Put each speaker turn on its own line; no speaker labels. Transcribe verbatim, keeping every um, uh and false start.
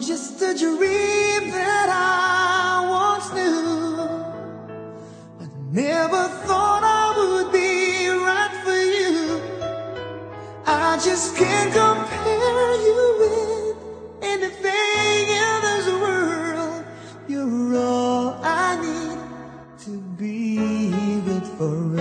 just a dream that I once knew, but never thought I would be right for you. I just can't compare you with anything in this world. You're all I need to be with forever.